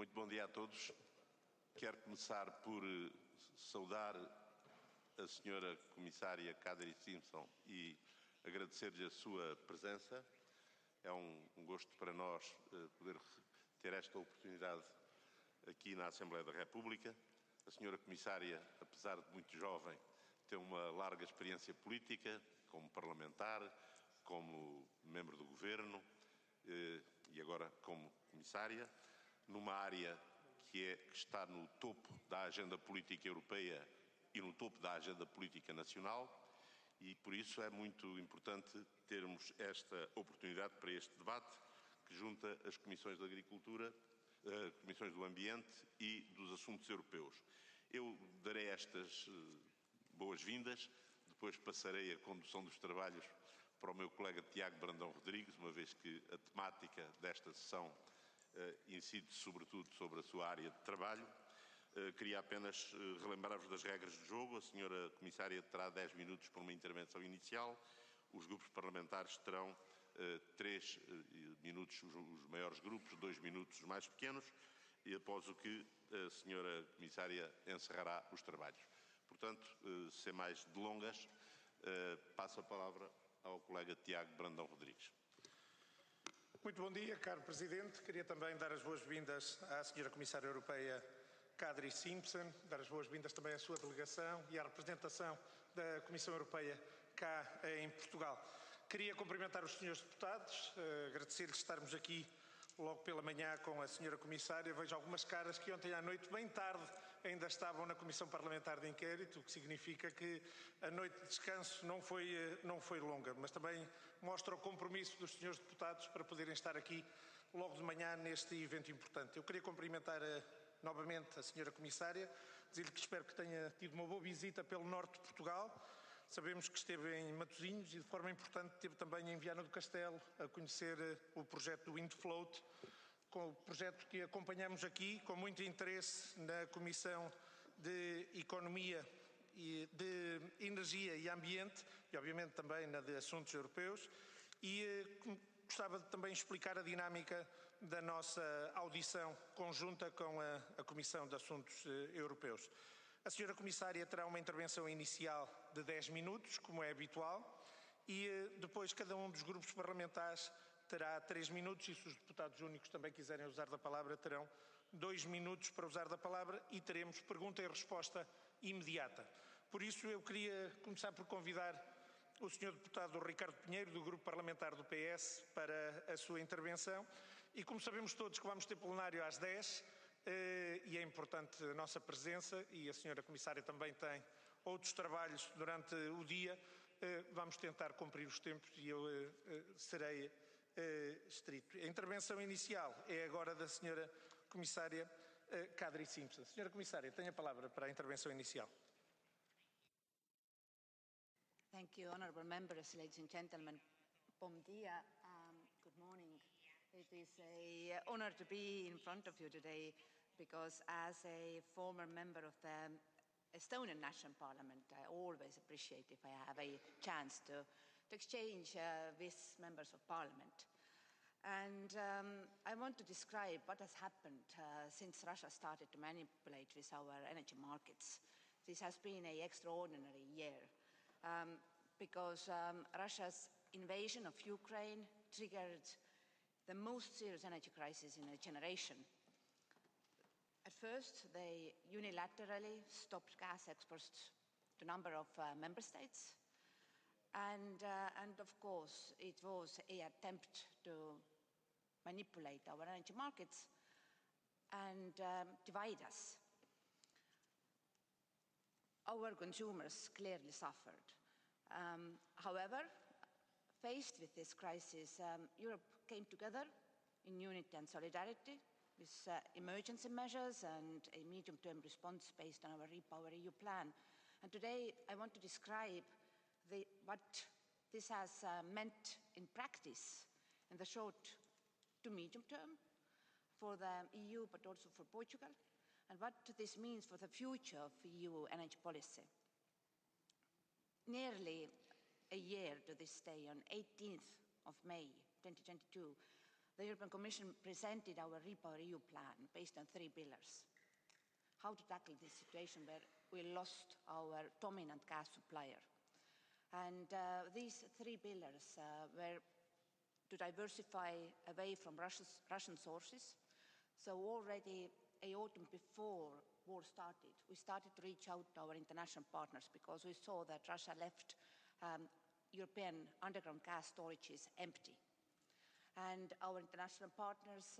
Muito bom dia a todos. Quero começar por saudar a senhora Comissária Kadri Simpson e agradecer-lhe a sua presença. É um gosto para nós poder ter esta oportunidade aqui na Assembleia da República. A senhora Comissária, apesar de muito jovem, tem uma larga experiência política, como parlamentar, como membro do Governo e agora como Comissária, numa área que está no topo da agenda política europeia e no topo da agenda política nacional, e por isso é muito importante termos esta oportunidade para este debate que junta as Comissões de Agricultura, Comissões do Ambiente e dos Assuntos Europeus. Eu darei estas boas-vindas, depois passarei a condução dos trabalhos para o meu colega Tiago Brandão Rodrigues, uma vez que a temática desta sessão incide sobretudo sobre a sua área de trabalho. Queria apenas relembrar-vos das regras do jogo. A senhora Comissária terá 10 minutos para uma intervenção inicial. Os grupos parlamentares terão 3 minutos, os maiores grupos, 2 minutos os mais pequenos, e após o que a senhora Comissária encerrará os trabalhos. Portanto, sem mais delongas, passo a palavra ao colega Tiago Brandão Rodrigues. Muito bom dia, caro Presidente. Queria também dar as boas-vindas à Sra. Comissária Europeia Kadri Simpson, dar as boas-vindas também à sua delegação e à representação da Comissão Europeia cá em Portugal. Queria cumprimentar os senhores deputados, agradecer-lhes estarmos aqui logo pela manhã com a Sra. Comissária. Vejo algumas caras que ontem à noite, bem tarde, ainda estavam na Comissão Parlamentar de Inquérito, o que significa que a noite de descanso não foi longa, mas também mostra o compromisso dos senhores deputados para poderem estar aqui logo de manhã neste evento importante. Eu queria cumprimentar novamente a Sra. Comissária, dizer-lhe que espero que tenha tido uma boa visita pelo norte de Portugal. Sabemos que esteve em Matosinhos e, de forma importante, esteve também em Viana do Castelo a conhecer o projeto do Windfloat, com o projeto que acompanhamos aqui com muito interesse na Comissão de Economia e de Energia e Ambiente e, obviamente, também na de Assuntos Europeus. E gostava de também explicar a dinâmica da nossa audição conjunta com a Comissão de Assuntos Europeus. A Sra. Comissária terá uma intervenção inicial de 10 minutos, como é habitual, e depois cada um dos grupos parlamentares terá 3 minutos, e se os deputados únicos também quiserem usar da palavra, terão 2 minutos para usar da palavra, e teremos pergunta e resposta imediata. Por isso, eu queria começar por convidar o Sr. Deputado Ricardo Pinheiro, do Grupo Parlamentar do PS, para a sua intervenção. E como sabemos todos que vamos ter plenário às 10, e é importante a nossa presença, e a Sra. Comissária também tem outros trabalhos durante o dia, vamos tentar cumprir os tempos e eu serei estrito. A intervenção inicial é agora da Sra. Comissária Kadri Simpson. Sra. Comissária, tem a palavra para a intervenção inicial. Thank you, honourable members, ladies and gentlemen. Bom dia, good morning. It is an honour to be in front of you today because as a former member of the Estonian National Parliament, I always appreciate if I have a chance to exchange with members of Parliament. And I want to describe what has happened since Russia started to manipulate with our energy markets. This has been an extraordinary year because Russia's invasion of Ukraine triggered the most serious energy crisis in a generation. At first, they unilaterally stopped gas exports to a number of member states. And of course, it was an attempt to manipulate our energy markets and divide us. Our consumers clearly suffered. However, faced with this crisis, Europe came together in unity and solidarity with emergency measures and a medium-term response based on our REPowerEU plan. And today I want to describe what this has meant in practice in the short to medium term for the EU, but also for Portugal, and what this means for the future of EU energy policy. Nearly a year to this day, on 18th of May 2022, the European Commission presented our REPowerEU plan based on 3 pillars. How to tackle this situation where we lost our dominant gas supplier. And these 3 pillars were to diversify away from Russian sources. So already a autumn before war started, we started to reach out to our international partners because we saw that Russia left European underground gas storages empty. And our international partners,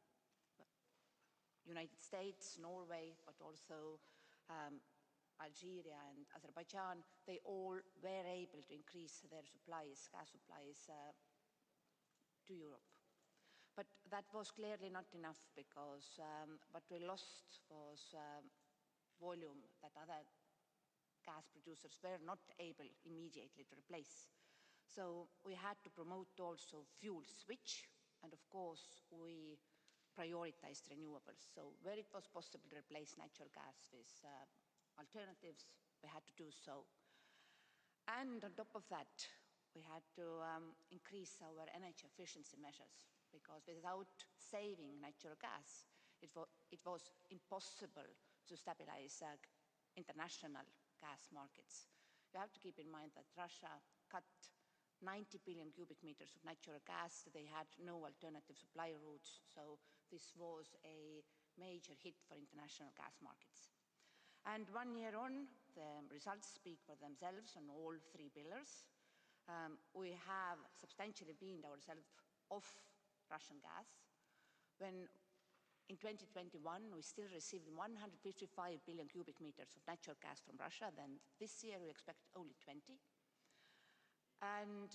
United States, Norway, but also Algeria and Azerbaijan, they all were able to increase their supplies, gas supplies to Europe. But that was clearly not enough because what we lost was volume that other gas producers were not able immediately to replace. So we had to promote also fuel switch, and of course we prioritized renewables. So where it was possible to replace natural gas with alternatives, we had to do so. And on top of that, we had to increase our energy efficiency measures, because without saving natural gas, it was impossible to stabilize international gas markets. You have to keep in mind that Russia cut 90 billion cubic meters of natural gas. They had no alternative supply routes, so this was a major hit for international gas markets. And 1 year on, the results speak for themselves on all 3 pillars. We have substantially weaned ourselves off Russian gas. When in 2021 we still received 155 billion cubic meters of natural gas from Russia, then this year we expect only 20. And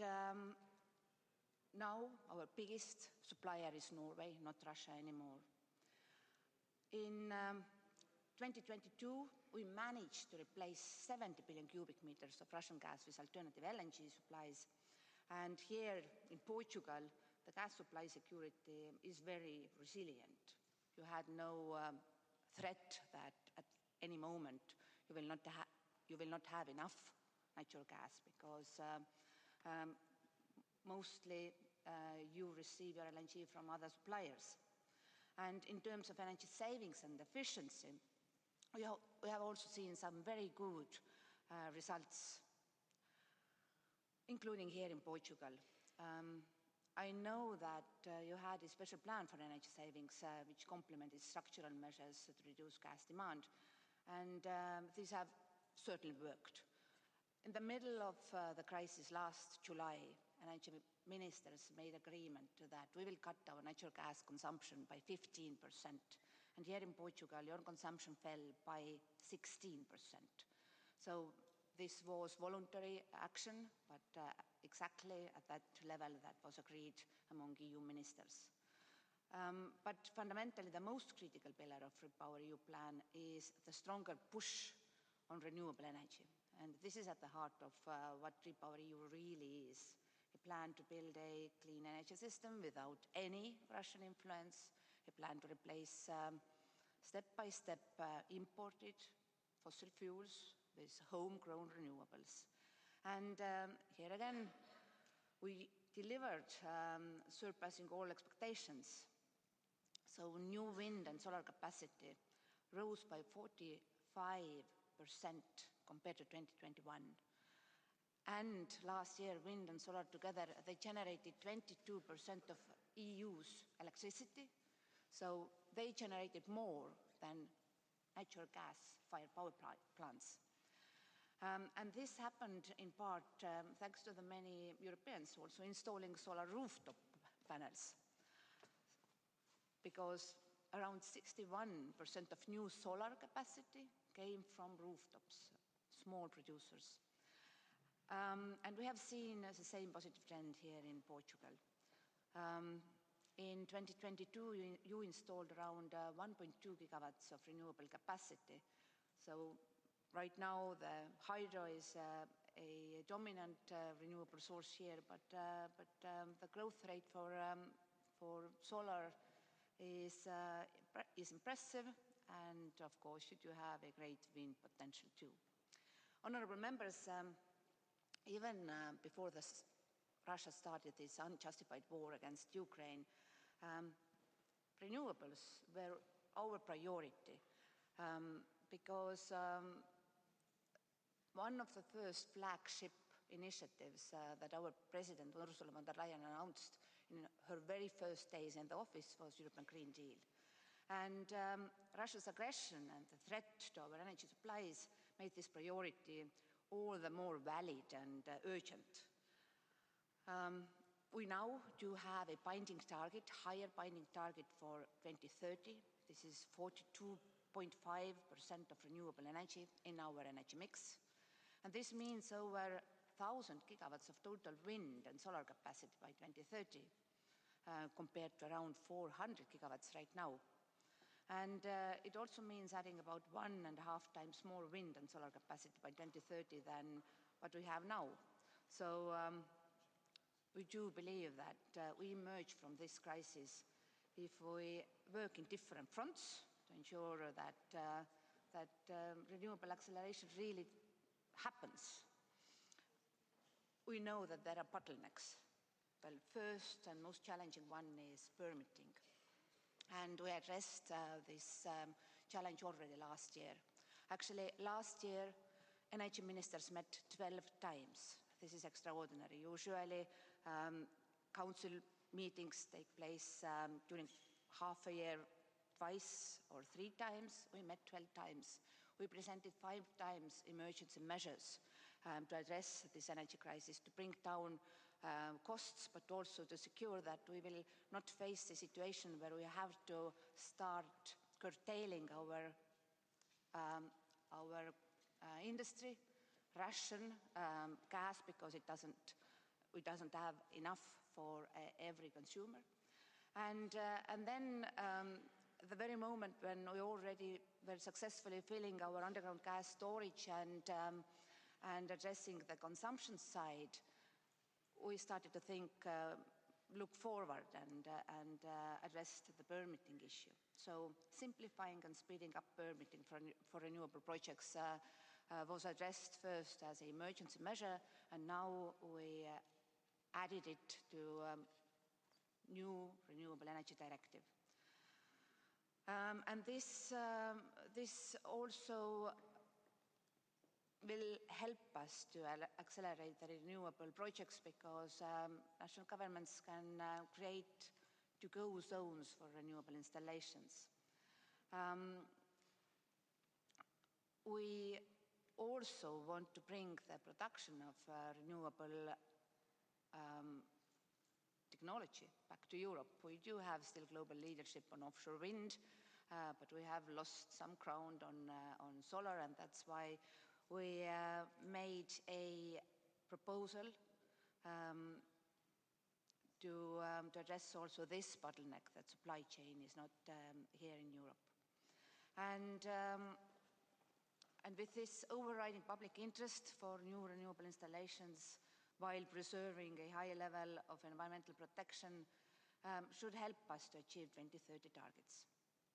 now our biggest supplier is Norway, not Russia anymore. In 2022, we managed to replace 70 billion cubic meters of Russian gas with alternative LNG supplies. And here in Portugal, the gas supply security is very resilient. You had no threat that at any moment you will not have enough natural gas, because mostly you receive your LNG from other suppliers. And in terms of energy savings and efficiency, we have also seen some very good results, including here in Portugal. I know that you had a special plan for energy savings which complemented structural measures to reduce gas demand, and these have certainly worked. In the middle of the crisis last July, energy ministers made agreement that we will cut our natural gas consumption by 15%. And here in Portugal, your consumption fell by 16%. So this was voluntary action, but exactly at that level that was agreed among EU ministers. But fundamentally, the most critical pillar of REPowerEU plan is the stronger push on renewable energy. And this is at the heart of what REPowerEU really is: a plan to build a clean energy system without any Russian influence, a plan to replace step-by-step imported fossil fuels with homegrown renewables. And here again, we delivered, surpassing all expectations. So new wind and solar capacity rose by 45% compared to 2021. And last year, wind and solar together, they generated 22% of EU's electricity. So they generated more than natural gas-fired power plants. And this happened in part thanks to the many Europeans also installing solar rooftop panels, because around 61% of new solar capacity came from rooftops, small producers. And we have seen the same positive trend here in Portugal. In 2022, you installed around 1.2 gigawatts of renewable capacity. So right now, the hydro is a dominant renewable source here, but the growth rate for solar is impressive, and of course, you do have a great wind potential too. Honorable members, even before Russia started this unjustified war against Ukraine, renewables were our priority because one of the first flagship initiatives that our President Ursula von der Leyen announced in her very first days in the office was European Green Deal. And Russia's aggression and the threat to our energy supplies made this priority all the more valid and urgent. We now do have a binding target, higher binding target for 2030. This is 42.5% of renewable energy in our energy mix. And this means over 1,000 gigawatts of total wind and solar capacity by 2030, compared to around 400 gigawatts right now. And it also means adding about 1.5 times more wind and solar capacity by 2030 than what we have now. So we do believe that we emerge from this crisis if we work in different fronts to ensure that renewable acceleration really happens. We know that there are bottlenecks. Well, first and most challenging one is permitting. And we addressed this challenge already last year. Actually, last year, energy ministers met 12 times. This is extraordinary. Usually, council meetings take place during half a year, twice or 3 times. We met 12 times. We presented 5 times emergency measures to address this energy crisis, to bring down costs, but also to secure that we will not face a situation where we have to start curtailing our industry, ration gas, because it doesn't have enough for every consumer. And then the very moment when we already were successfully filling our underground gas storage and addressing the consumption side, we started to think, look forward and address the permitting issue. So simplifying and speeding up permitting for renewable projects was addressed first as an emergency measure, and now we added it to new Renewable Energy Directive. And this also will help us to accelerate the renewable projects, because national governments can create to-go zones for renewable installations. We also want to bring the production of renewable technology back to Europe. We do have still global leadership on offshore wind, but we have lost some ground on solar, and that's why we made a proposal to address also this bottleneck, that supply chain is not here in Europe. And with this overriding public interest for new renewable installations while preserving a high level of environmental protection should help us to achieve 2030 targets.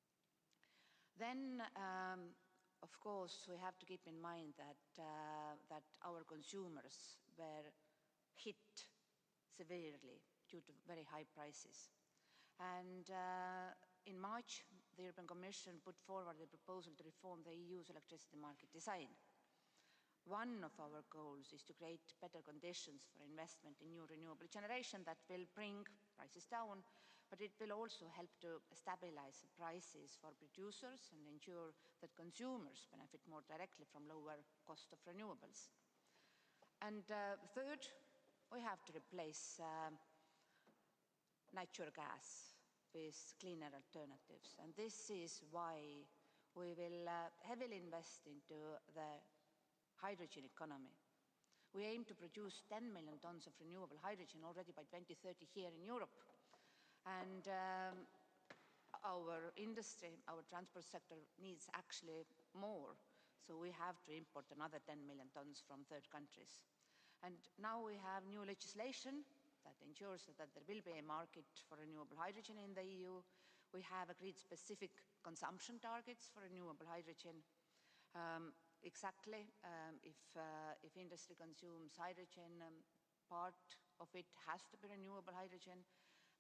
Then, of course, we have to keep in mind that our consumers were hit severely due to very high prices. And in March, the European Commission put forward a proposal to reform the EU's electricity market design. One of our goals is to create better conditions for investment in new renewable generation that will bring prices down, but it will also help to stabilize the prices for producers and ensure that consumers benefit more directly from lower cost of renewables. And third, we have to replace natural gas with cleaner alternatives. And this is why we will heavily invest into the hydrogen economy. We aim to produce 10 million tons of renewable hydrogen already by 2030 here in Europe. And our industry, our transport sector needs actually more. So we have to import another 10 million tons from third countries. And now we have new legislation that ensures that there will be a market for renewable hydrogen in the EU. We have agreed specific consumption targets for renewable hydrogen. Exactly, if industry consumes hydrogen, part of it has to be renewable hydrogen.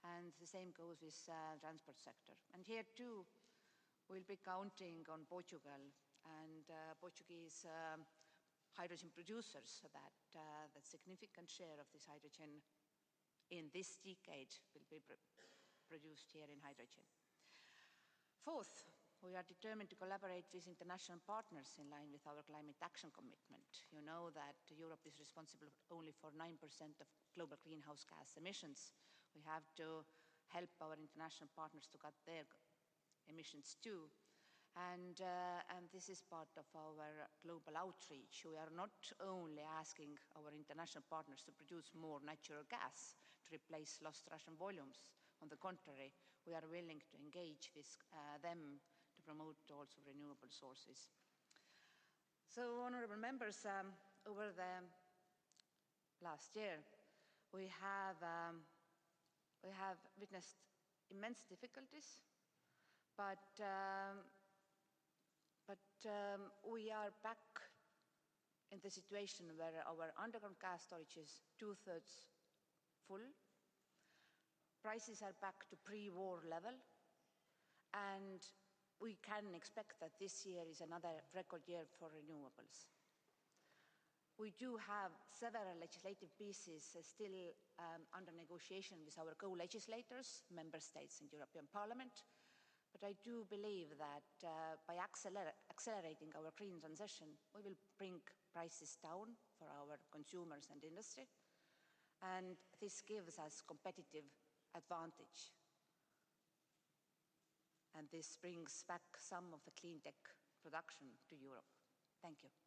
and the same goes with transport sector. And here too, we'll be counting on Portugal and Portuguese hydrogen producers, so that the significant share of this hydrogen in this decade will be produced here in hydrogen. Fourth, we are determined to collaborate with international partners in line with our climate action commitment. You know that Europe is responsible only for 9% of global greenhouse gas emissions. We have to help our international partners to cut their emissions too. And this is part of our global outreach. We are not only asking our international partners to produce more natural gas to replace lost Russian volumes. On the contrary, we are willing to engage with them to promote also renewable sources. So, honorable members, over the last year, we have witnessed immense difficulties, but we are back in the situation where our underground gas storage is 2/3 full. Prices are back to pre-war level, and we can expect that this year is another record year for renewables. We do have several legislative pieces still under negotiation with our co-legislators, member states and European Parliament, but I do believe that by accelerating our green transition, we will bring prices down for our consumers and industry, and this gives us competitive advantage. And this brings back some of the clean tech production to Europe. Thank you.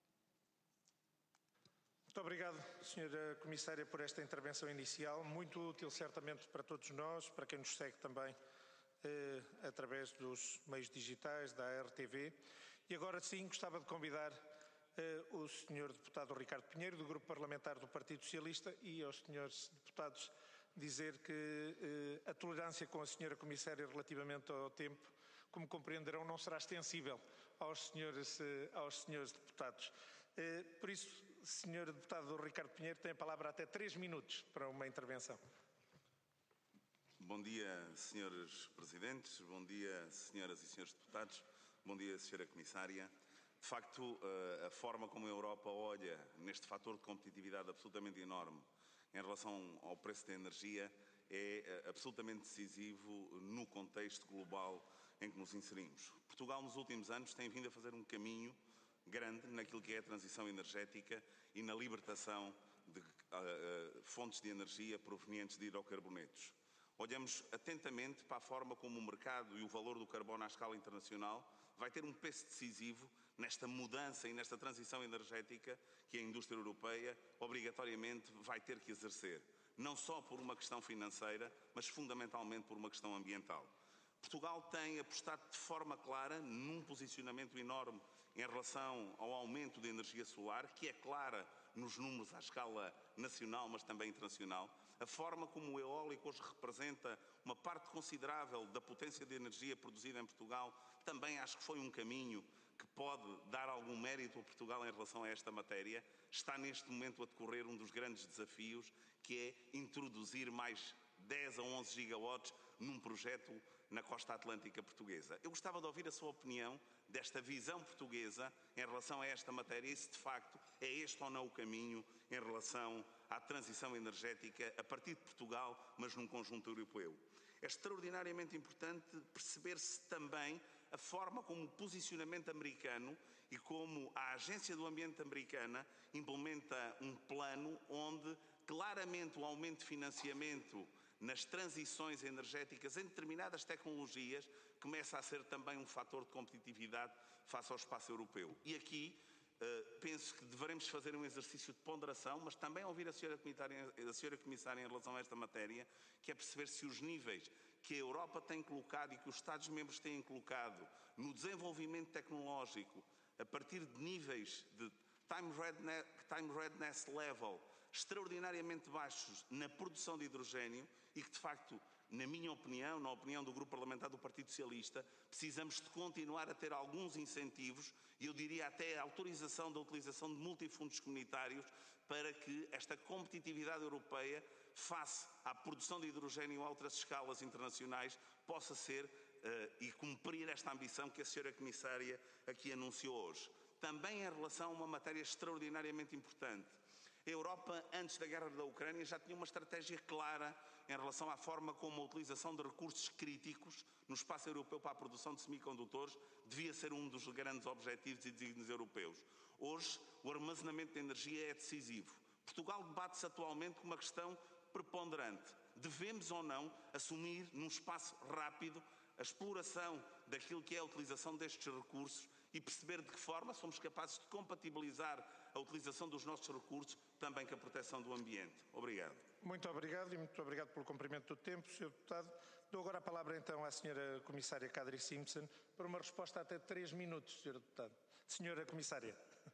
Muito obrigado, Sra. Comissária, por esta intervenção inicial, muito útil certamente para todos nós, para quem nos segue também através dos meios digitais, da RTV. E agora sim, gostava de convidar o Sr. Deputado Ricardo Pinheiro, do Grupo Parlamentar do Partido Socialista, e aos Srs. Deputados dizer que a tolerância com a Sra. Comissária relativamente ao tempo, como compreenderão, não será extensível aos senhores deputados. Por isso, Sr. Deputado Ricardo Pinheiro tem a palavra até 3 minutos para uma intervenção. Bom dia, senhores presidentes, bom dia, senhoras e senhores deputados, bom dia, Sra. Comissária. De facto, a forma como a Europa olha neste fator de competitividade absolutamente enorme em relação ao preço da energia é absolutamente decisivo no contexto global em que nos inserimos. Portugal, nos últimos anos, tem vindo a fazer um caminho grande naquilo que é a transição energética e na libertação de fontes de energia provenientes de hidrocarbonetos. Olhamos atentamente para a forma como o mercado e o valor do carbono à escala internacional vai ter um peso decisivo nesta mudança e nesta transição energética que a indústria europeia obrigatoriamente vai ter que exercer, não só por uma questão financeira, mas fundamentalmente por uma questão ambiental. Portugal tem apostado de forma clara num posicionamento enorme em relação ao aumento da energia solar, que é clara nos números à escala nacional, mas também internacional. A forma como o eólico hoje representa uma parte considerável da potência de energia produzida em Portugal, também acho que foi um caminho que pode dar algum mérito a Portugal em relação a esta matéria. Está neste momento a decorrer um dos grandes desafios, que é introduzir mais 10 a 11 gigawatts num projeto na costa atlântica portuguesa. Eu gostava de ouvir a sua opinião desta visão portuguesa em relação a esta matéria e se de facto é este ou não o caminho em relação à transição energética a partir de Portugal, mas num conjunto europeu. É extraordinariamente importante perceber-se também a forma como o posicionamento americano e como a Agência do Ambiente americana implementa um plano onde claramente o aumento de financiamento nas transições energéticas em determinadas tecnologias começa a ser também um fator de competitividade face ao espaço europeu. E aqui penso que devemos fazer um exercício de ponderação, mas também ouvir a Sra. Comissária em relação a esta matéria, que é perceber se os níveis que a Europa tem colocado e que os Estados-membros têm colocado no desenvolvimento tecnológico a partir de níveis de time readiness level extraordinariamente baixos na produção de hidrogênio e que, de facto, na minha opinião, na opinião do Grupo Parlamentar do Partido Socialista, precisamos de continuar a ter alguns incentivos e eu diria até a autorização da utilização de multifundos comunitários para que esta competitividade europeia face à produção de hidrogênio a outras escalas internacionais, possa ser e cumprir esta ambição que a Sra. Comissária aqui anunciou hoje. Também em relação a uma matéria extraordinariamente importante. A Europa, antes da guerra da Ucrânia, já tinha uma estratégia clara em relação à forma como a utilização de recursos críticos no espaço europeu para a produção de semicondutores devia ser um dos grandes objetivos e desígnios europeus. Hoje, o armazenamento de energia é decisivo. Portugal debate-se atualmente com uma questão preponderante. Devemos ou não assumir, num espaço rápido, a exploração daquilo que é a utilização destes recursos e perceber de que forma somos capazes de compatibilizar a utilização dos nossos recursos também com a proteção do ambiente. Obrigado. Muito obrigado e muito obrigado pelo cumprimento do tempo, Sr. Deputado. Dou agora a palavra então à Sra. Comissária Kadri Simpson para uma resposta até 3 minutos, Sr. Deputado. Sra. Comissária.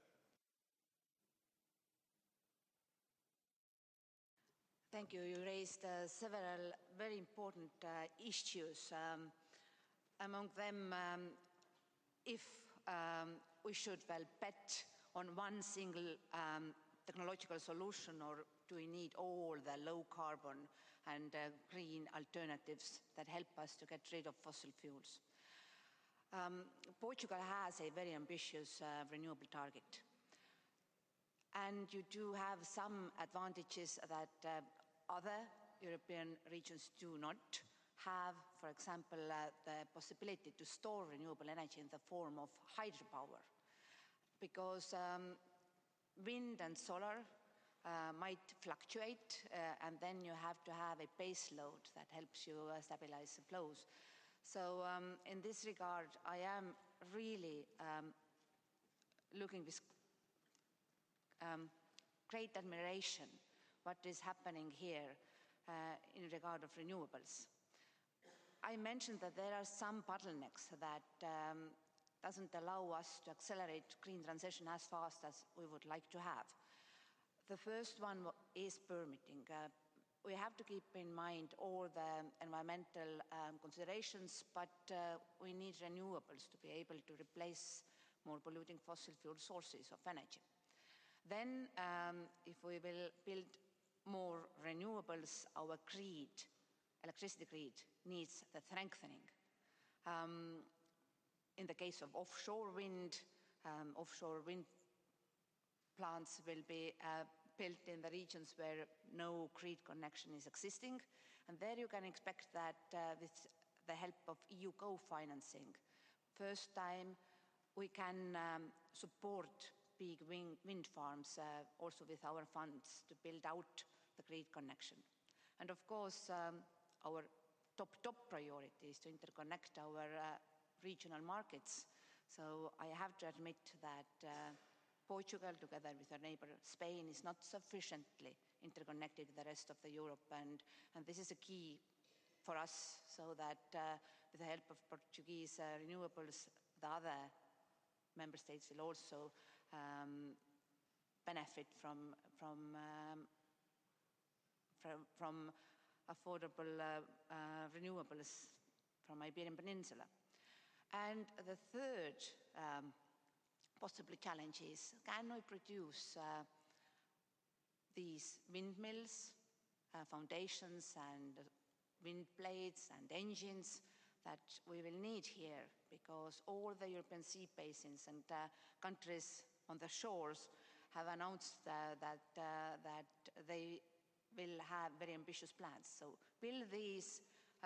Thank you. You raised several very important issues. Among them, if we should bet on one single technological solution, or do we need all the low carbon and green alternatives that help us to get rid of fossil fuels? Portugal has a very ambitious renewable target. And you do have some advantages that other European regions do not have. For example, the possibility to store renewable energy in the form of hydropower. Because wind and solar might fluctuate, and then you have to have a base load that helps you stabilize the flows. So in this regard, I am really looking with great admiration what is happening here in regard of renewables. I mentioned that there are some bottlenecks that doesn't allow us to accelerate green transition as fast as we would like to have. The first one is permitting. We have to keep in mind all the environmental considerations, but we need renewables to be able to replace more polluting fossil fuel sources of energy. Then, if we will build more renewables, our grid, electricity grid, needs the strengthening. In the case of offshore wind plants will be built in the regions where no grid connection is existing. And there you can expect that with the help of EU co-financing, first time we can support big wind farms also with our funds to build out the grid connection. And of course, our top priority is to interconnect our regional markets. So I have to admit that Portugal, together with our neighbor Spain, is not sufficiently interconnected with the rest of the Europe, and this is a key for us, so that with the help of Portuguese renewables, the other member states will also benefit from affordable renewables from Iberian Peninsula. And the third possible challenge is, can we produce these windmills, foundations and wind blades and engines that we will need here, because all the European sea basins and countries on the shores have announced that they will have very ambitious plans. So will these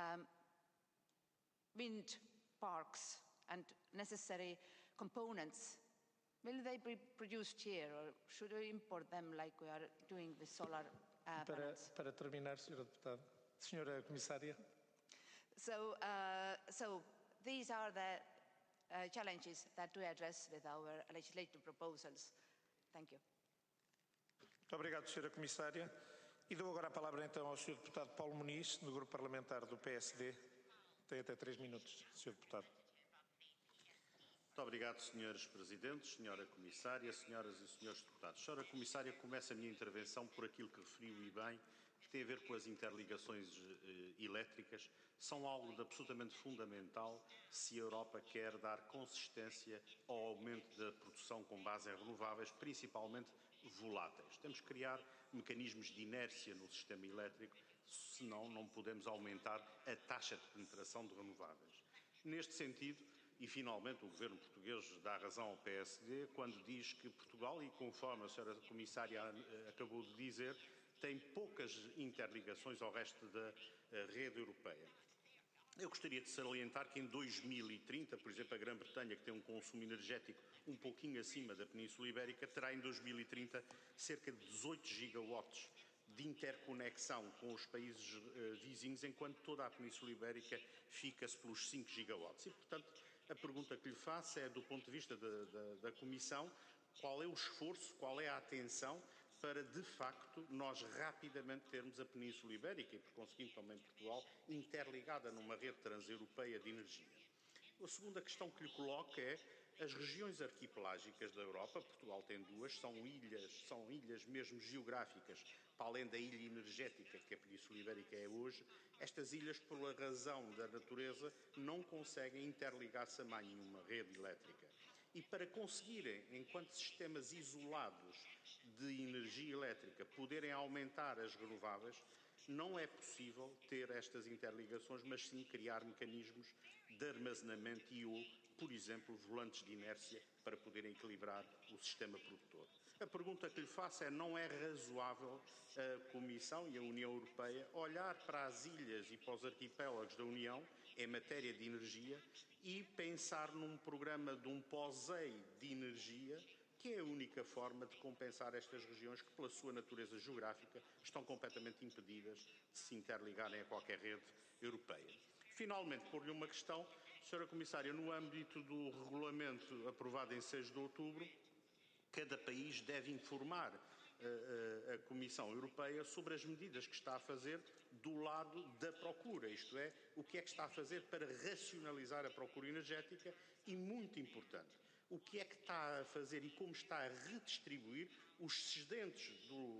wind parks and necessary components, will they be produced here, or should we import them like we are doing with solar panels? Para terminar, Sra. Deputada. Sra. Comissária. So these are the challenges that we address with our legislative proposals. Thank you. Muito obrigado, Sra. Comissária. E dou agora a palavra então ao Sr. Deputado Paulo Muniz, do Grupo Parlamentar do PSD. Tem até 3 minutos, Sr. Deputado. Muito obrigado, Srs. Presidentes, Sra. Comissária, Senhoras e Senhores Deputados. Sra. Comissária, começo a minha intervenção por aquilo que referiu e bem, que tem a ver com as interligações elétricas. São algo de absolutamente fundamental se a Europa quer dar consistência ao aumento da produção com base em renováveis, principalmente voláteis. Temos que criar mecanismos de inércia no sistema elétrico, senão não podemos aumentar a taxa de penetração de renováveis. Neste sentido, e finalmente o Governo português dá razão ao PSD quando diz que Portugal, e conforme a Sra. Comissária acabou de dizer, tem poucas interligações ao resto da rede europeia. Eu gostaria de salientar que em 2030, por exemplo, a Grã-Bretanha, que tem um consumo energético um pouquinho acima da Península Ibérica, terá em 2030 cerca de 18 gigawatts de interconexão com os países vizinhos, enquanto toda a Península Ibérica fica-se pelos 5 gigawatts. E, portanto, a pergunta que lhe faço é, do ponto de vista da Comissão, qual é o esforço, qual é a atenção para, de facto, nós rapidamente termos a Península Ibérica e, por conseguinte, também Portugal, interligada numa rede transeuropeia de energia. A segunda questão que lhe coloco é as regiões arquipelágicas da Europa. Portugal tem duas, são ilhas mesmo geográficas, para além da ilha energética que a Península Ibérica é hoje. Estas ilhas, por razão da natureza, não conseguem interligar-se a mais nenhuma rede elétrica. E para conseguirem, enquanto sistemas isolados de energia elétrica, poderem aumentar as renováveis, não é possível ter estas interligações, mas sim criar mecanismos de armazenamento e ou, por exemplo, volantes de inércia para poderem equilibrar o sistema produtor. A pergunta que lhe faço é: não é razoável a Comissão e a União Europeia olhar para as ilhas e para os arquipélagos da União em matéria de energia e pensar num programa de um POSEI de energia, que é a única forma de compensar estas regiões que, pela sua natureza geográfica, estão completamente impedidas de se interligarem a qualquer rede europeia? Finalmente, por-lhe uma questão, Sra. Comissária, no âmbito do regulamento aprovado em 6 de outubro, cada país deve informar a Comissão Europeia sobre as medidas que está a fazer do lado da procura, isto é, o que é que está a fazer para racionalizar a procura energética e, muito importante, o que é que está a fazer e como está a redistribuir os excedentes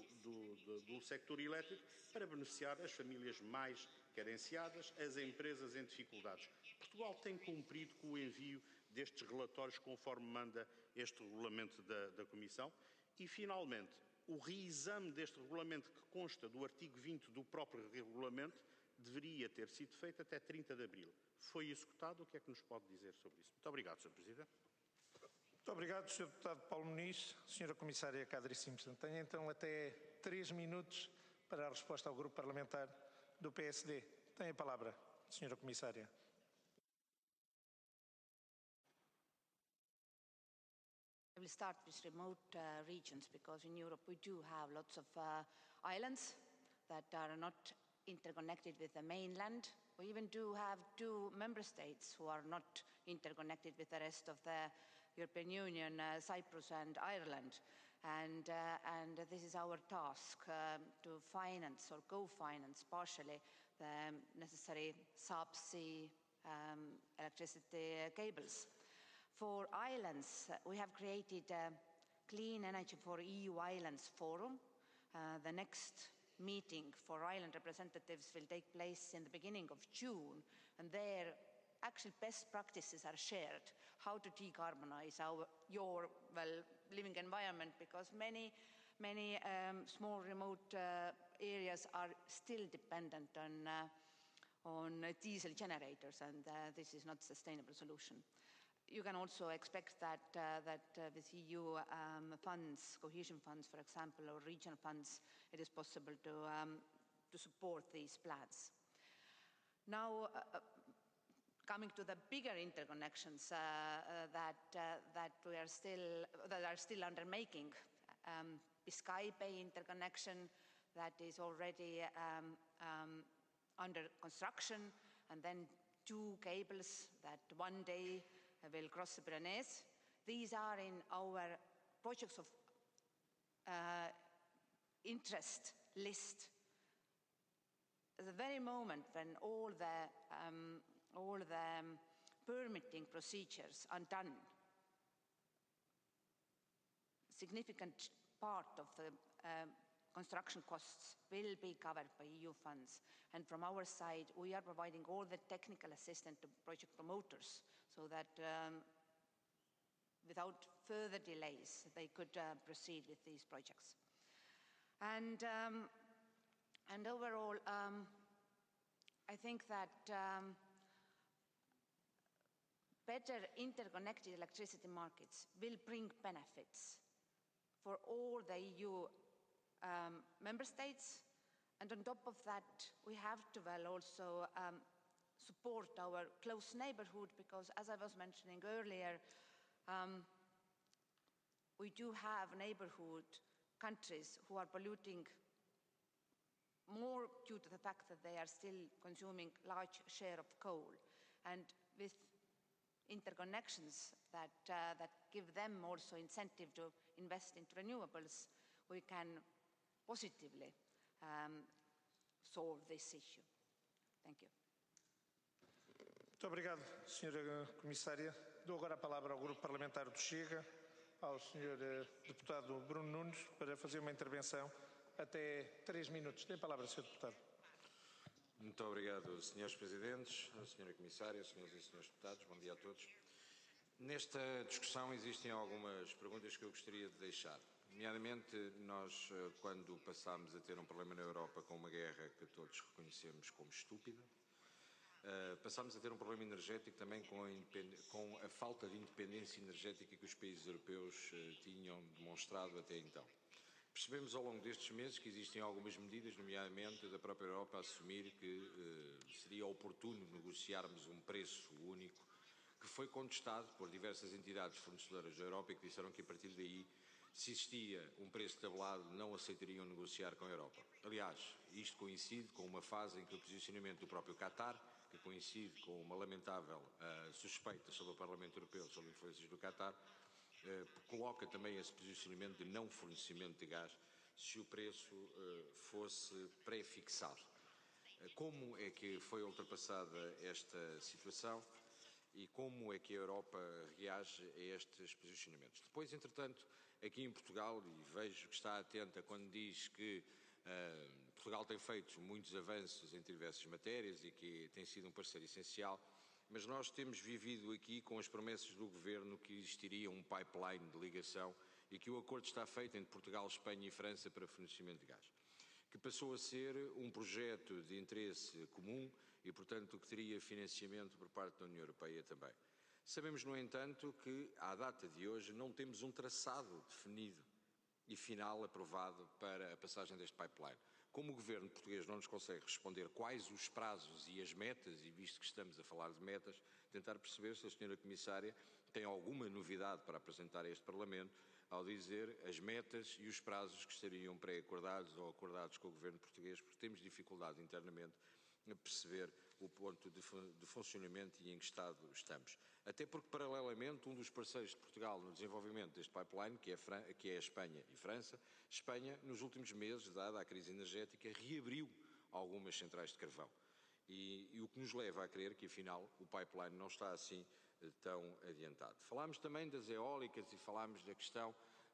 do sector elétrico para beneficiar as famílias mais carenciadas, as empresas em dificuldades. Portugal tem cumprido com o envio destes relatórios conforme manda este regulamento da Comissão e, finalmente, o reexame deste regulamento que consta do artigo 20 do próprio regulamento deveria ter sido feito até 30 de abril. Foi executado? O que é que nos pode dizer sobre isso? Muito obrigado, Sr. Presidente. Muito obrigado, Sr. Deputado Paulo Muniz. Sra. Comissária Kadri Simpson, tem então até 3 minutos para a resposta ao Grupo Parlamentar do PSD. Tem a palavra, Sra. Comissária. I will start with remote regions, because in Europe we do have lots of islands that are not interconnected with the mainland. We even do have 2 member states who are not interconnected with the rest of the European Union, Cyprus and Ireland. And this is our task, to finance or co-finance partially the necessary subsea electricity cables. For islands, we have created a Clean Energy for EU Islands Forum. The next meeting for island representatives will take place in the beginning of June, and there actually best practices are shared, how to decarbonize your living environment, because many small remote areas are still dependent on diesel generators, and this is not a sustainable solution. You can also expect that with EU funds, cohesion funds, for example, or regional funds, it is possible to support these plans. Now, coming to the bigger interconnections that are still under making, Biscay Bay interconnection that is already under construction, and then 2 cables that one day will cross the Pyrenees. These are in our projects of interest list. At the very moment when all the permitting procedures are done, significant part of the construction costs will be covered by EU funds. And from our side, we are providing all the technical assistance to project promoters so that without further delays, they could proceed with these projects. And overall, I think that better interconnected electricity markets will bring benefits for all the EU member states. And on top of that, we have to also support our close neighborhood, because as I was mentioning earlier, we do have neighborhood countries who are polluting more due to the fact that they are still consuming large share of coal. And with interconnections that give them also incentive to invest into renewables, we can positively solve this issue. Thank you. Muito obrigado, Sra. Comissária. Dou agora a palavra ao Grupo Parlamentar do Chega, ao Sr. Deputado Bruno Nunes, para fazer uma intervenção até 3 minutos. Tem a palavra, Sr. Deputado. Muito obrigado, Srs. Presidentes, Sra. Comissária, Sras. e Srs. Deputados, bom dia a todos. Nesta discussão existem algumas perguntas que eu gostaria de deixar. Nomeadamente, nós, quando passámos a ter um problema na Europa com uma guerra que todos reconhecemos como estúpida, passámos a ter um problema energético também com a falta de independência energética que os países europeus tinham demonstrado até então. Percebemos ao longo destes meses que existem algumas medidas, nomeadamente da própria Europa, a assumir que seria oportuno negociarmos um preço único, que foi contestado por diversas entidades fornecedoras da Europa e que disseram que a partir daí, se existia um preço tabelado, não aceitariam negociar com a Europa. Aliás, isto coincide com uma fase em que o posicionamento do próprio Qatar, que coincide com uma lamentável suspeita sobre o Parlamento Europeu sobre influências do Qatar, coloca também esse posicionamento de não fornecimento de gás se o preço fosse pré-fixado. Como é que foi ultrapassada esta situação e como é que a Europa reage a estes posicionamentos? Depois, entretanto, aqui em Portugal, e vejo que está atenta quando diz que Portugal tem feito muitos avanços em diversas matérias e que tem sido um parceiro essencial, mas nós temos vivido aqui com as promessas do Governo que existiria um pipeline de ligação e que o acordo está feito entre Portugal, Espanha e França para fornecimento de gás, que passou a ser um projeto de interesse comum e, portanto, que teria financiamento por parte da União Europeia também. Sabemos, no entanto, que à data de hoje não temos um traçado definido e final aprovado para a passagem deste pipeline. Como o Governo português não nos consegue responder quais os prazos e as metas, e visto que estamos a falar de metas, tentar perceber se a Sra. Comissária tem alguma novidade para apresentar a este Parlamento ao dizer as metas e os prazos que estariam pré-acordados ou acordados com o Governo português, porque temos dificuldade internamente a perceber o ponto de funcionamento e em que estado estamos. Até porque, paralelamente, um dos parceiros de Portugal no desenvolvimento deste pipeline, que é a Espanha e França, Espanha, nos últimos meses, dada a crise energética, reabriu algumas centrais de carvão. E o que nos leva a crer que, afinal, o pipeline não está assim tão adiantado. Falámos também das eólicas e falámos da questão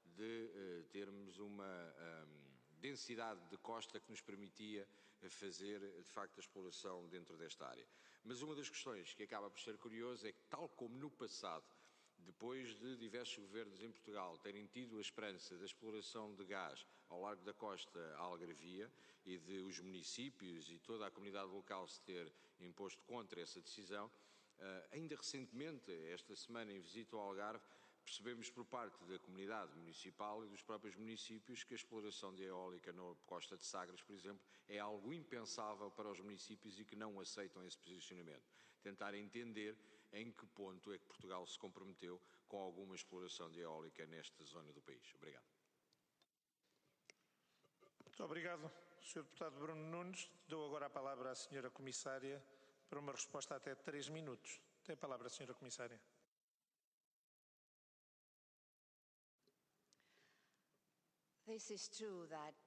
de termos uma densidade de costa que nos permitia fazer, de facto, a exploração dentro desta área. Mas uma das questões que acaba por ser curiosa é que, tal como no passado, depois de diversos governos em Portugal terem tido a esperança da exploração de gás ao largo da costa algarvia e de os municípios e toda a comunidade local se ter imposto contra essa decisão, ainda recentemente, esta semana em visita ao Algarve, percebemos por parte da comunidade municipal e dos próprios municípios que a exploração de eólica na costa de Sagres, por exemplo, é algo impensável para os municípios e que não aceitam esse posicionamento. Tentar entender em que ponto é que Portugal se comprometeu com alguma exploração de eólica nesta zona do país. Obrigado. Muito obrigado, Sr. Deputado Bruno Nunes. Dou agora a palavra à Sra. Comissária para uma resposta até 3 minutos. Tem a palavra a Sra. Comissária. This is true that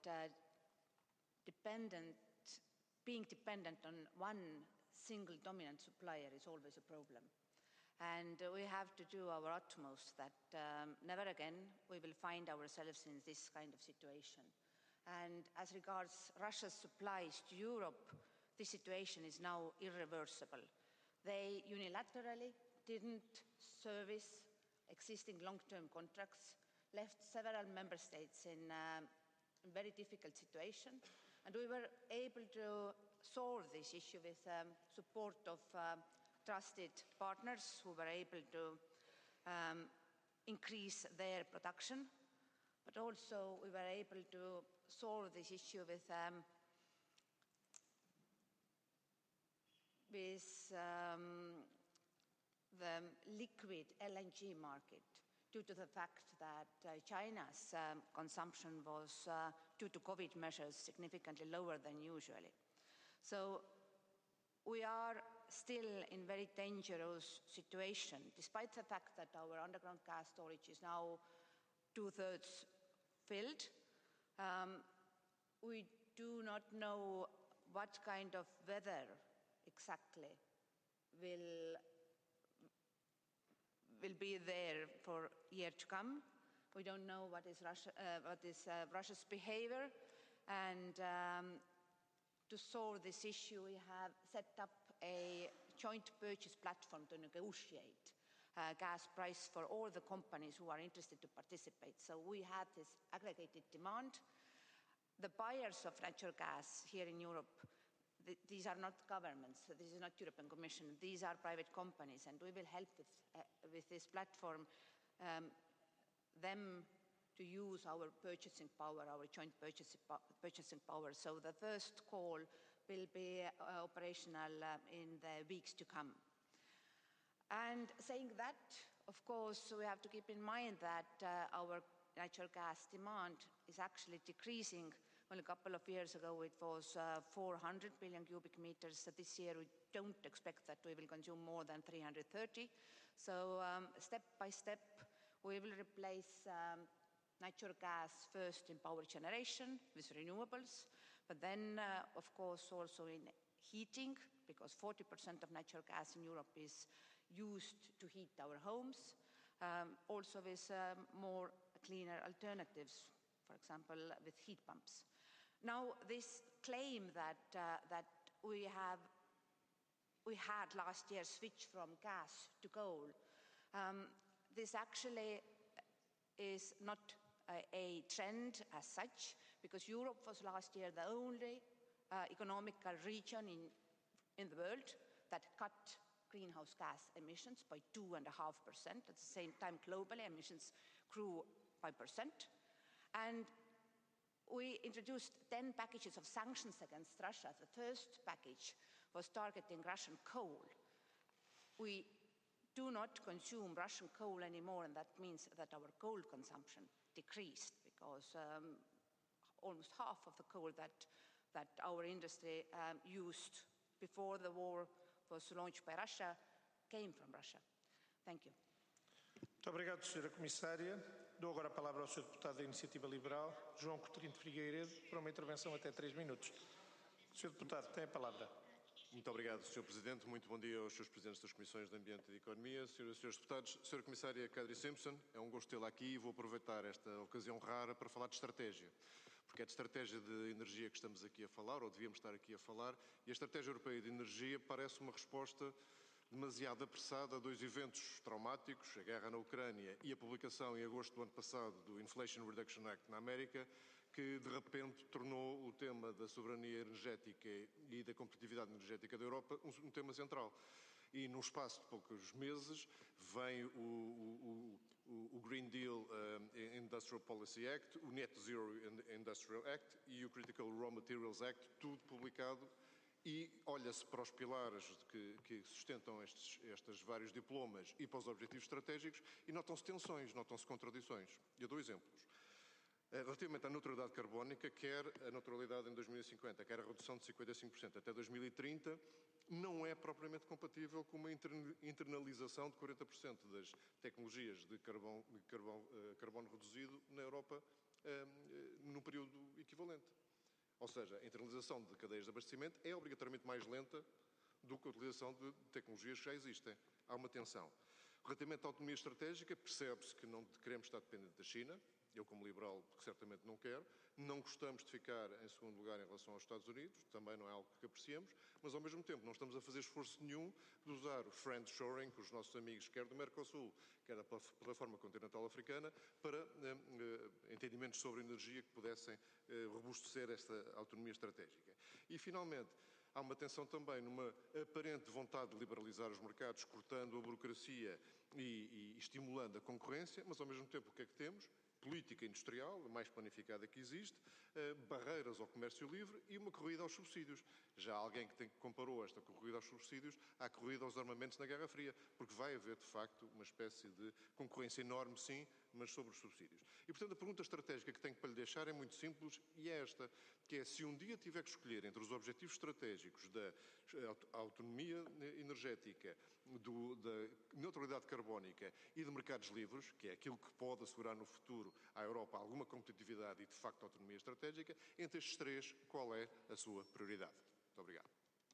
being dependent on one single dominant supplier is always a problem. And we have to do our utmost that never again we will find ourselves in this kind of situation. And as regards Russia's supplies to Europe, the situation is now irreversible. They unilaterally didn't service existing long-term contracts left several member states in a very difficult situation, and we were able to solve this issue with support of trusted partners who were able to increase their production, but also we were able to solve this issue with the liquid LNG market, due to the fact that China's consumption was, due to COVID measures, significantly lower than usually. So we are still in very dangerous situation, despite the fact that our underground gas storage is now 2/3 filled. We do not know what kind of weather exactly will be there for year to come. We don't know what is Russia's behavior, and to solve this issue, we have set up a joint purchase platform to negotiate gas price for all the companies who are interested to participate. So we have this aggregated demand. The buyers of natural gas here in Europe, these are not governments, this is not European Commission, these are private companies, and we will help with this platform them to use our purchasing power, our joint purchasing power. So the first call will be operational in the weeks to come. And saying that, of course, we have to keep in mind that our natural gas demand is actually decreasing. Well, a couple of years ago it was 400 billion cubic meters. So this year we don't expect that we will consume more than 330. So step by step we will replace natural gas first in power generation with renewables, but then of course also in heating, because 40% of natural gas in Europe is used to heat our homes, also with more cleaner alternatives, for example with heat pumps. Now this claim that we had last year switch from gas to coal, this actually is not a trend as such, because Europe was last year the only economical region in the world that cut greenhouse gas emissions by 2.5%. At the same time, globally, emissions grew by 5%. And we introduced 10 packages of sanctions against Russia. The first package was targeting Russian coal. We do not consume Russian coal anymore, and that means that our coal consumption decreased, because almost half of the coal that our industry used before the war was launched by Russia came from Russia. Thank you. Muito obrigado, Sra. Comissária. Dou agora a palavra ao Sr. Deputado da Iniciativa Liberal, João Coutinho de Figueiredo, para uma intervenção até 3 minutos. Sr. Deputado, tem a palavra. Muito obrigado, Sr. Presidente. Muito bom dia aos Srs. Presidentes das Comissões de Ambiente e de Economia, Sras. e Srs. Deputados. Sra. Comissária Kadri Simpson, é um gosto tê-la aqui e vou aproveitar esta ocasião rara para falar de estratégia. Porque é de estratégia de energia que estamos aqui a falar, ou devíamos estar aqui a falar, e a Estratégia Europeia de Energia parece uma resposta demasiado apressada a 2 eventos traumáticos, a guerra na Ucrânia e a publicação em agosto do ano passado do Inflation Reduction Act na América, que de repente tornou o tema da soberania energética e da competitividade energética da Europa um tema central. E num espaço de poucos meses vem o Green Deal Industrial Policy Act, o Net Zero Industrial Act e o Critical Raw Materials Act, tudo publicado, e olha-se para os pilares que sustentam estes vários diplomas e para os objetivos estratégicos e notam-se tensões, notam-se contradições. Eu dou exemplos. Relativamente à neutralidade carbónica, quer a neutralidade em 2050, quer a redução de 55% até 2030, não é propriamente compatível com uma internalização de 40% das tecnologias de carbono reduzido na Europa num período equivalente. Ou seja, a internalização de cadeias de abastecimento é obrigatoriamente mais lenta do que a utilização de tecnologias que já existem. Há uma tensão. Relativamente à autonomia estratégica, percebe-se que não queremos estar dependentes da China, Eu, como liberal, certamente não quero. Não gostamos de ficar em segundo lugar em relação aos Estados Unidos, também não é algo que apreciemos, mas ao mesmo tempo não estamos a fazer esforço nenhum de usar o friendshoring, que os nossos amigos, quer do Mercosul, quer da plataforma continental africana, para entendimentos sobre energia que pudessem robustecer esta autonomia estratégica. E, finalmente, há uma tensão também numa aparente vontade de liberalizar os mercados, cortando a burocracia e estimulando a concorrência, mas ao mesmo tempo o que é que temos? Política industrial, a mais planificada que existe, barreiras ao comércio livre e uma corrida aos subsídios. Já há alguém que comparou esta corrida aos subsídios à corrida aos armamentos na Guerra Fria, porque vai haver, de facto, uma espécie de concorrência enorme, sim, mas sobre os subsídios. E, portanto, a pergunta estratégica que tenho para lhe deixar é muito simples e é esta, que é: se um dia tiver que escolher entre os objetivos estratégicos da autonomia energética, da neutralidade carbónica e de mercados livres, que é aquilo que pode assegurar no futuro à Europa alguma competitividade e, de facto, autonomia estratégica, entre estes três, qual é a sua prioridade? Muito obrigado.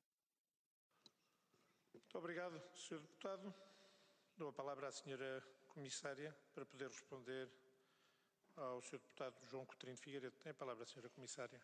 Muito obrigado, Sr. Deputado. Dou a palavra à Sra. Comissária para poder responder ao Sr. Deputado João Coutinho de Figueiredo. Tem a palavra a Sra. Comissária.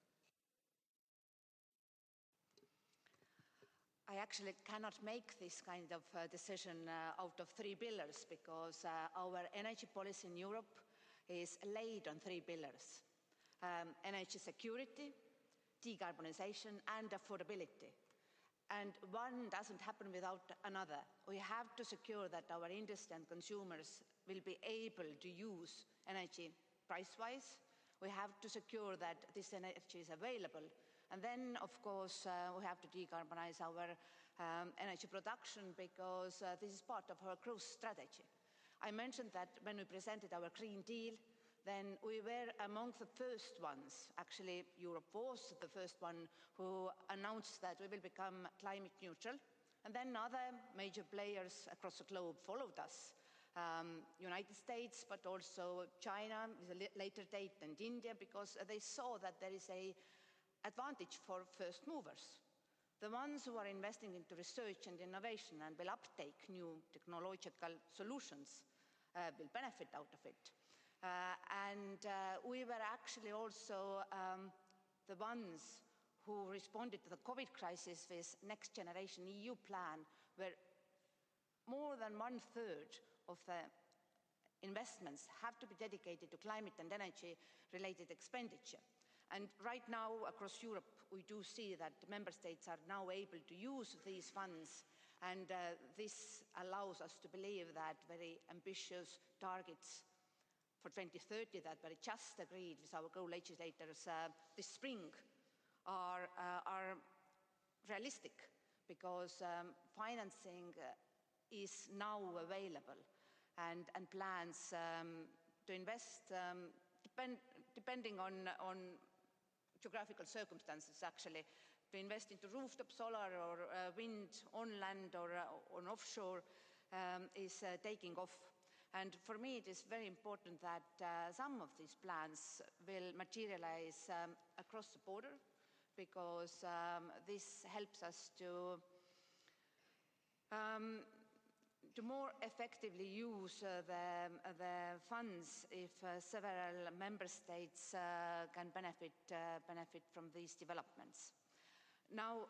I actually cannot make this kind of decision out of three pillars, because our energy policy in Europe is laid on three pillars: energy security, decarbonization and affordability. And one doesn't happen without another. We have to secure that our industry and consumers will be able to use energy price-wise. We have to secure that this energy is available. And then, of course, we have to decarbonize our energy production, because this is part of our growth strategy. I mentioned that when we presented our Green Deal, then we were among the first ones. Actually, Europe was the first one who announced that we will become climate neutral. And then other major players across the globe followed us. United States, but also China with a later date, and India, because they saw that there is an advantage for first movers. The ones who are investing into research and innovation and will uptake new technological solutions will benefit out of it. We were actually also the ones who responded to the COVID crisis with Next Generation EU plan, where more than 1/3 of the investments have to be dedicated to climate and energy-related expenditure. And right now, across Europe, we do see that member states are now able to use these funds, and this allows us to believe that very ambitious targets for 2030 that were just agreed with our co-legislators this spring are realistic, because financing is now available, and plans to invest, depending on geographical circumstances, actually, to invest into rooftop solar or wind on land or on offshore is taking off. And for me, it is very important that some of these plans will materialize across the border, because this helps us to more effectively use the funds if several member states can benefit from these developments. Now,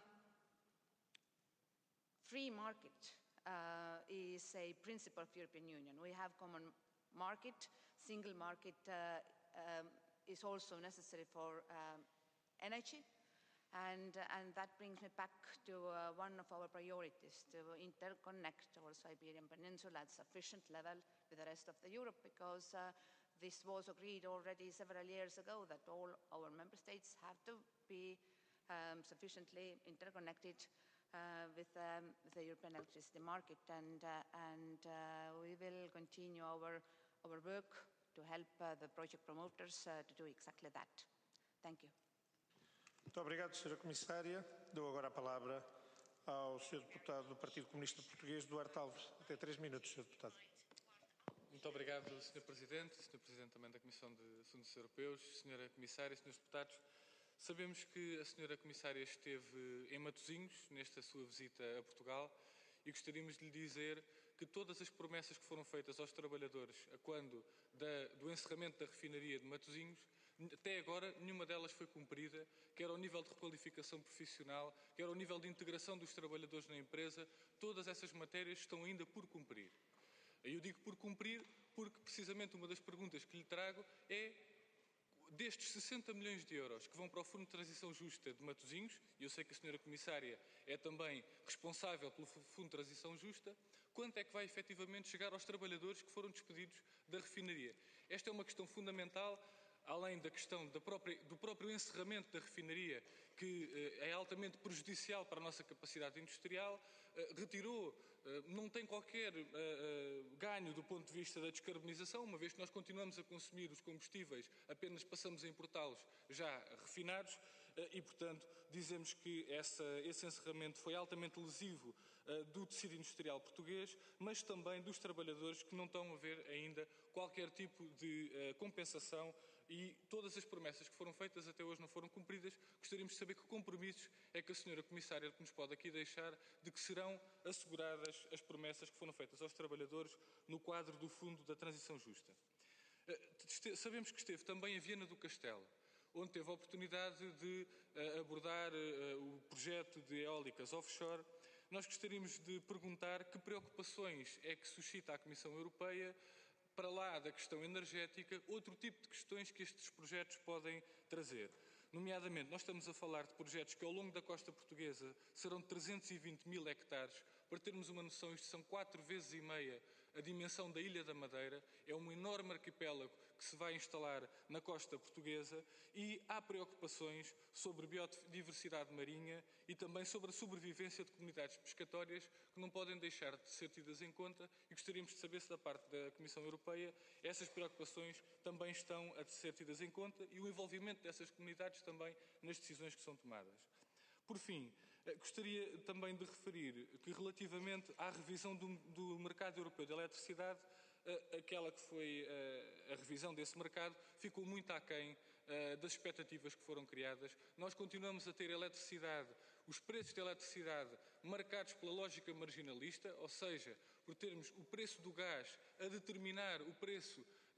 free market is a principle of European Union. We have common market. Single market is also necessary for energy. And that brings me back to one of our priorities, to interconnect our Iberian Peninsula at sufficient level with the rest of the Europe, because this was agreed already several years ago, that all our member states have to be sufficiently interconnected with the European electricity market, and we will continue our work to help the project promoters to do exactly that. Thank you. Muito obrigado, Sra. Comissária. Dou agora a palavra ao Sr. Deputado do Partido Comunista Português, Duarte Alves. Até 3 minutos, Sr. Deputado. Muito obrigado, Sr. Presidente, Sr. Presidente também da Comissão de Assuntos Europeus, Sra. Comissária, Srs. Deputados. Sabemos que a Sra. Comissária esteve em Matosinhos, nesta sua visita a Portugal, e gostaríamos de lhe dizer que todas as promessas que foram feitas aos trabalhadores quando do encerramento da refinaria de Matosinhos, até agora nenhuma delas foi cumprida, quer ao nível de requalificação profissional, quer ao nível de integração dos trabalhadores na empresa. Todas essas matérias estão ainda por cumprir. Eu digo por cumprir porque precisamente uma das perguntas que lhe trago é: destes 60 milhões de euros que vão para o Fundo de Transição Justa de Matosinhos, e eu sei que a Sra. Comissária é também responsável pelo Fundo de Transição Justa, quanto é que vai efetivamente chegar aos trabalhadores que foram despedidos da refinaria? Esta é uma questão fundamental, além da questão do próprio encerramento da refinaria, que é altamente prejudicial para a nossa capacidade industrial, não tem qualquer ganho do ponto de vista da descarbonização, uma vez que nós continuamos a consumir os combustíveis, apenas passamos a importá-los já refinados, e, portanto, dizemos que esse encerramento foi altamente lesivo do tecido industrial português, mas também dos trabalhadores, que não estão a ver ainda qualquer tipo de compensação, e todas as promessas que foram feitas até hoje não foram cumpridas. Gostaríamos de saber que compromissos é que a Sra. Comissária nos pode aqui deixar de que serão asseguradas as promessas que foram feitas aos trabalhadores no quadro do Fundo da Transição Justa. Sabemos que esteve também em Viana do Castelo, onde teve a oportunidade de abordar o projeto de eólicas offshore. Nós gostaríamos de perguntar que preocupações é que suscita a Comissão Europeia, para lá da questão energética, outro tipo de questões que estes projetos podem trazer. Nomeadamente, nós estamos a falar de projetos que ao longo da costa portuguesa serão de 320 mil hectares. Para termos uma noção, isto são 4,5 vezes a dimensão da Ilha da Madeira. É um enorme arquipélago que se vai instalar na costa portuguesa, e há preocupações sobre biodiversidade marinha e também sobre a sobrevivência de comunidades pescatórias, que não podem deixar de ser tidas em conta, e gostaríamos de saber se da parte da Comissão Europeia essas preocupações também estão a ser tidas em conta, e o envolvimento dessas comunidades também nas decisões que são tomadas. Por fim, gostaria também de referir que, relativamente à revisão do mercado europeu de eletricidade, aquela que foi a revisão desse mercado ficou muito aquém das expectativas que foram criadas. Nós continuamos a ter os preços de eletricidade marcados pela lógica marginalista, ou seja, por termos o preço do gás a determinar o preço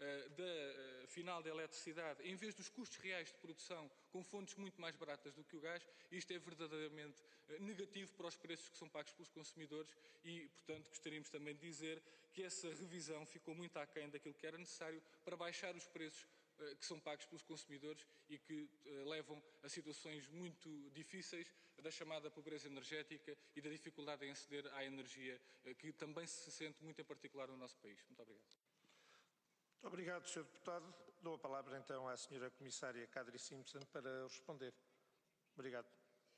final da eletricidade, em vez dos custos reais de produção, com fontes muito mais baratas do que o gás. Isto é verdadeiramente negativo para os preços que são pagos pelos consumidores, e, portanto, gostaríamos também de dizer que essa revisão ficou muito aquém daquilo que era necessário para baixar os preços que são pagos pelos consumidores e que levam a situações muito difíceis da chamada pobreza energética e da dificuldade em aceder à energia, que também se sente muito em particular no nosso país. Muito obrigado. Muito obrigado, Sr. Deputado. Dou a palavra então à Sra. Comissária Kadri Simpson para responder. Obrigado.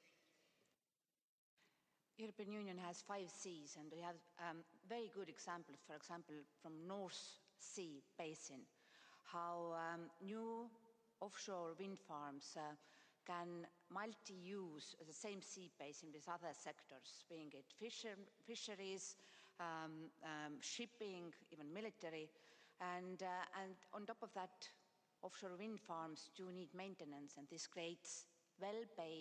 The European Union has 5 seas, and we have very good examples, for example, from North Sea basin, how new offshore wind farms can multi-use the same sea basin with other sectors, being it fisheries, shipping, even military. And on top of that, offshore wind farms do need maintenance, and this creates well-paid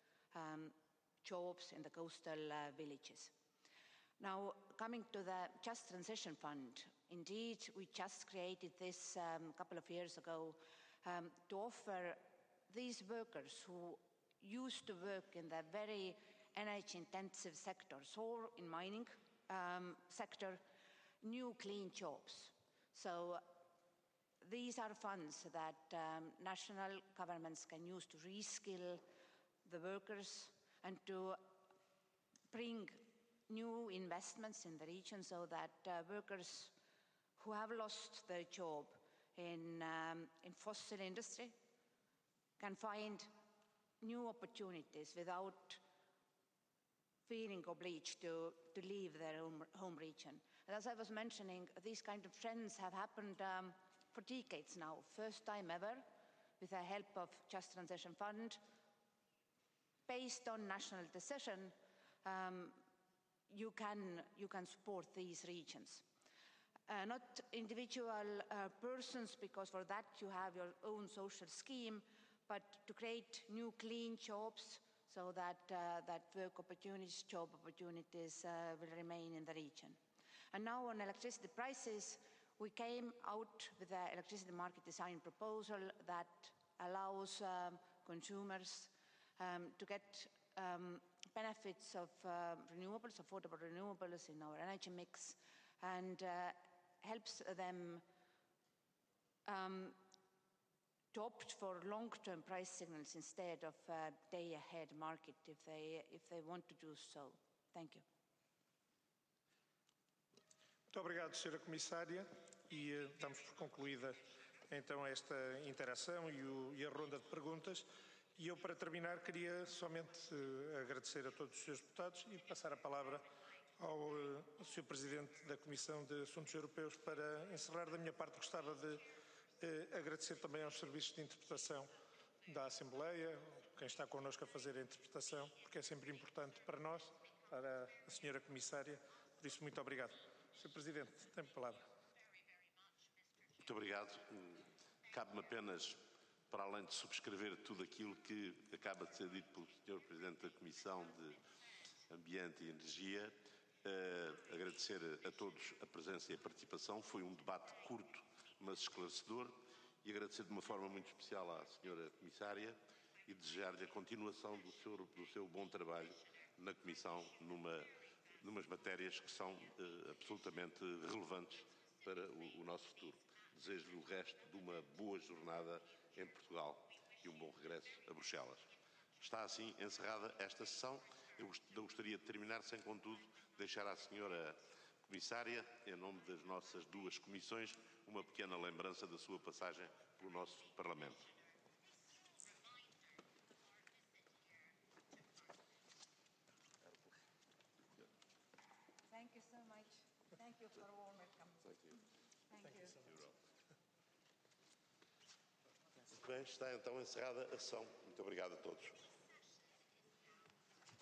jobs in the coastal villages. Now, coming to the Just Transition Fund, indeed, we just created this a couple of years ago to offer these workers who used to work in the very energy-intensive sectors or in mining sector new clean jobs. So these are funds that national governments can use to reskill the workers and to bring new investments in the region, so that workers who have lost their job in fossil industry can find new opportunities without feeling obliged to leave their home region. And as I was mentioning, these kind of trends have happened for decades now. First time ever, with the help of Just Transition Fund, based on national decision, you can support these regions. Not individual persons, because for that you have your own social scheme, but to create new clean jobs so that work opportunities, job opportunities will remain in the region. And now on electricity prices, we came out with the electricity market design proposal that allows consumers to get benefits of renewables, affordable renewables in our energy mix, and helps them to opt for long-term price signals instead of day-ahead market if they want to do so. Thank you. Muito obrigado, Sra. Comissária, e damos por concluída então esta interação e a ronda de perguntas. E eu, para terminar, queria somente agradecer a todos os Srs. Deputados e passar a palavra ao Sr. Presidente da Comissão de Assuntos Europeus para encerrar. Da minha parte, gostava de agradecer também aos serviços de interpretação da Assembleia, quem está connosco a fazer a interpretação, porque é sempre importante para nós, para a Sra. Comissária. Por isso, muito obrigado. Sr. Presidente, tem a palavra. Muito obrigado. Cabe-me apenas, para além de subscrever tudo aquilo que acaba de ser dito pelo Sr. Presidente da Comissão de Ambiente e Energia, agradecer a todos a presença e a participação. Foi um debate curto, mas esclarecedor, e agradecer de uma forma muito especial à Sra. Comissária e desejar-lhe a continuação do seu bom trabalho na Comissão numas matérias que são absolutamente relevantes para o nosso futuro. Desejo-lhe o resto de uma boa jornada em Portugal e um bom regresso a Bruxelas. Está assim encerrada esta sessão. Eu gostaria de terminar sem, contudo, deixar à Sra. Comissária, em nome das nossas duas comissões, uma pequena lembrança da sua passagem pelo nosso Parlamento. Thank you so much. Thank you for a warm welcome. Thank you. Thank you. Muito bem, está então encerrada a sessão. Muito obrigado a todos.